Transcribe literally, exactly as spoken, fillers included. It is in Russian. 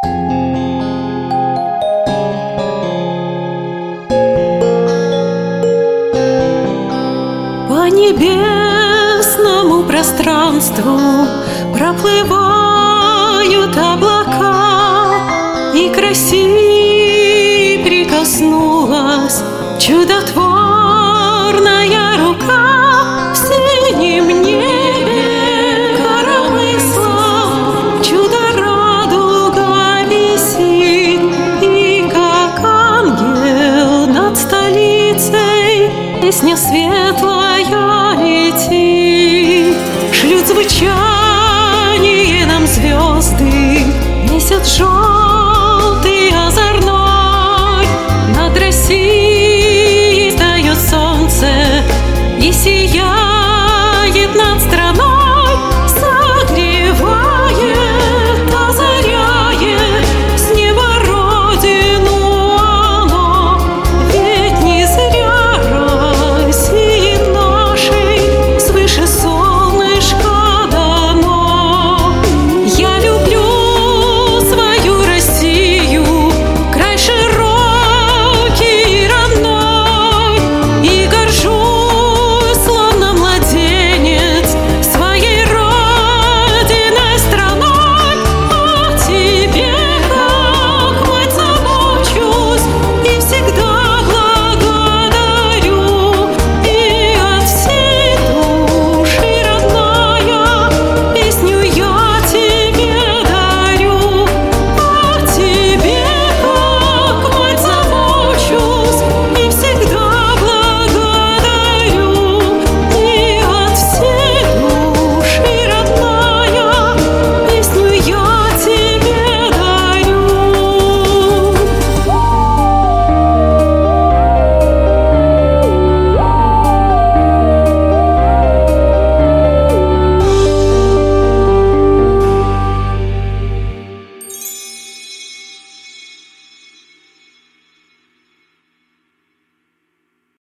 По небесному пространству проплывают облака, и к России прикоснулась чудотворная рука. В синем небе коромыслом чудо-радуга висит, и как ангел над столицей песня светлая летит. Шлют звучание нам звезды, месяц жжет